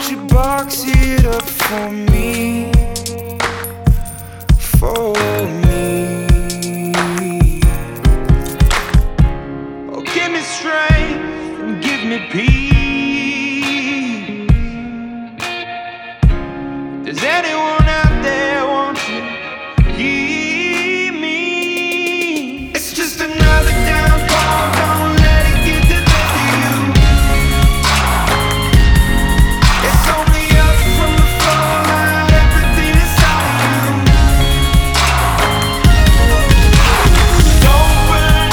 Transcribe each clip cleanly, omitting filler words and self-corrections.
won't you box it up for me? For me. Oh, give me strength and give me peace. Does anyone out there want you hear me? It's just another downfall. Don't let it get the best of you. It's only up from the fallout, everything inside of you. Don't burn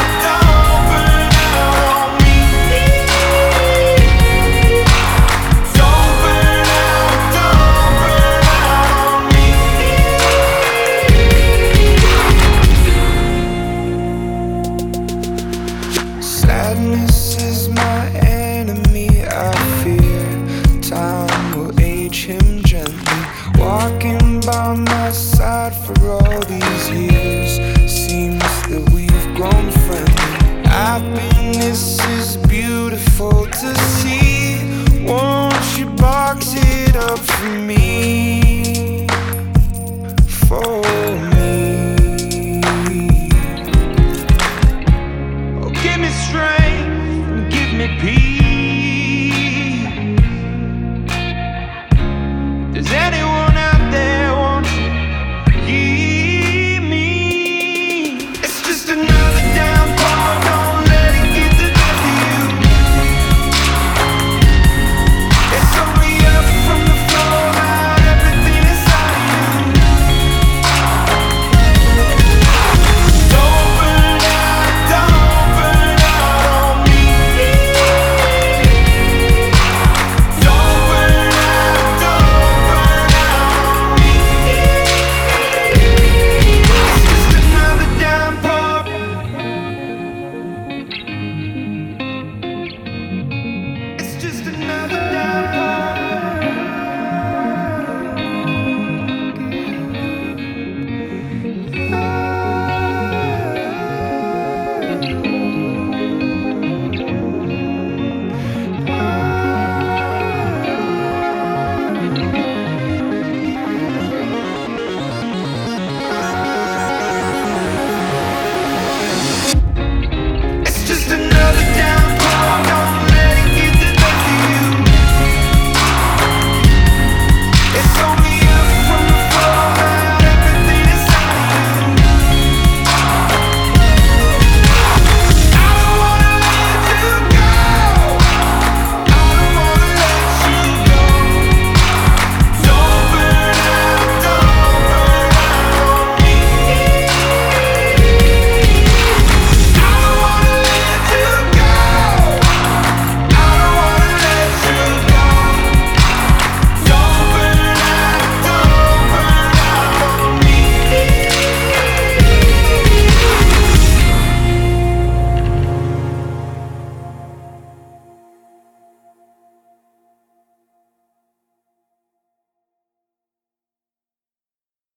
out on me. Don't burn out on me. Sadness is my enemy, I fear. Time will age him gently, walking by my side for all